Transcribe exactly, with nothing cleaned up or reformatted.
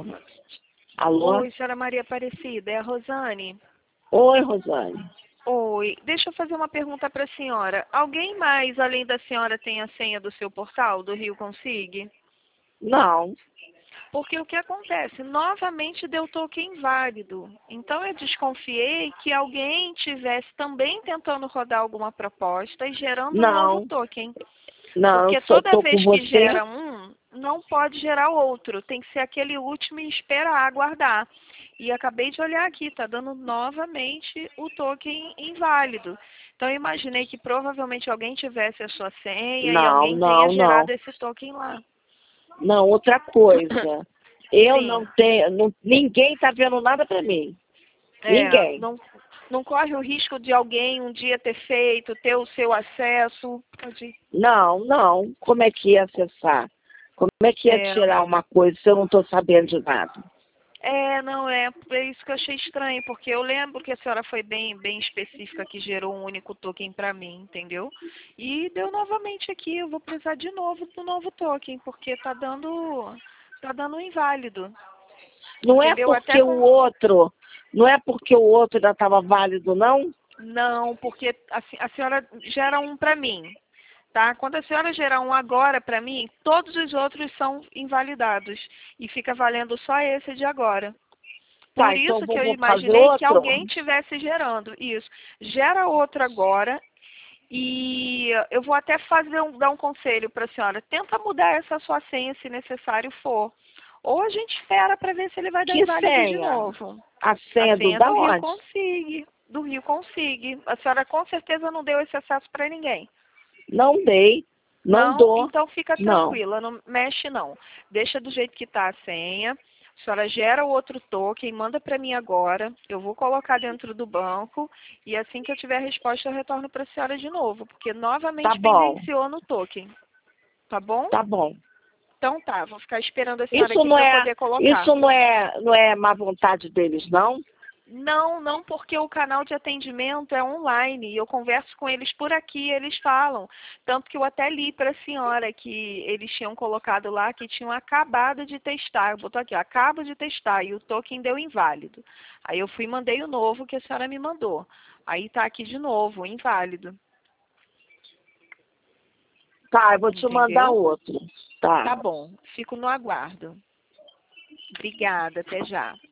Alô? Oi, senhora Maria Aparecida, é a Rosane? Oi, Rosane. Oi, deixa eu fazer uma pergunta para a senhora. Alguém mais, além da senhora, tem a senha do seu portal, do Rio Consigue? Não. Porque o que acontece? Novamente deu token inválido. Então eu desconfiei que alguém tivesse também tentando rodar alguma proposta e gerando um novo Não. token. Não, Porque só toda tô com vez que você. gera um, não pode gerar outro. Tem que ser aquele último e esperar, aguardar. E acabei de olhar aqui, está dando novamente o token inválido. Então eu imaginei que provavelmente alguém tivesse a sua senha e Não, alguém tenha não, não. gerado esse token lá. Não, outra coisa. Eu Sim. não tenho, não, ninguém tá vendo nada pra mim. É, Ninguém. não, não corre o risco de alguém um dia ter feito, ter o seu acesso. Pode ir. Não, não. Como é que ia acessar? Como é que ia É, tirar uma coisa se eu não tô sabendo de nada? é, não é, é isso que eu achei estranho, porque eu lembro que a senhora foi bem, bem específica que gerou um único token para mim, entendeu? E deu novamente aqui, eu vou precisar de novo do novo token, porque tá dando, tá dando um inválido, Não é entendeu? Até porque o com, outro, não é porque o outro ainda estava válido, não? não, porque a, se- a senhora gera um para mim. Tá? Quando a senhora gerar um agora para mim, todos os outros são invalidados e fica valendo só esse de agora. Tá, Por então isso que vou, eu vou fazer imaginei que outro. alguém estivesse gerando isso. Gera outro agora e eu vou até fazer um, dar um conselho para a senhora. Tenta mudar essa sua senha se necessário for. Ou a gente espera para ver se ele vai dar Que inválido de senha? novo. A A senha do senha da do Rio onde? Consigue. Do Rio Consigue. A senhora com certeza não deu esse acesso para ninguém. Não dei, não Não? dou, Então fica não. tranquila, não mexe não. Deixa do jeito que está a senha. A senhora gera o outro token, manda para mim agora. Eu vou colocar dentro do banco e assim que eu tiver a resposta eu retorno para a senhora de novo, porque Tá novamente bom, pendenciou no token. Tá bom? tá bom. Então tá, vou ficar esperando a senhora Isso aqui não para eu é, poder colocar. isso não é, não é má vontade deles, não? Não, não, porque o canal de atendimento é online e eu converso com eles por aqui, eles falam. Tanto que eu até li para a senhora que eles tinham colocado lá que tinham acabado de testar. Botou aqui, ó, acabo de testar e o token deu inválido. Aí eu fui e mandei o novo que a senhora me mandou. Aí tá aqui de novo, inválido. Tá, eu vou te mandar Entendeu? outro. Tá. Tá bom, fico no aguardo. Obrigada, até já.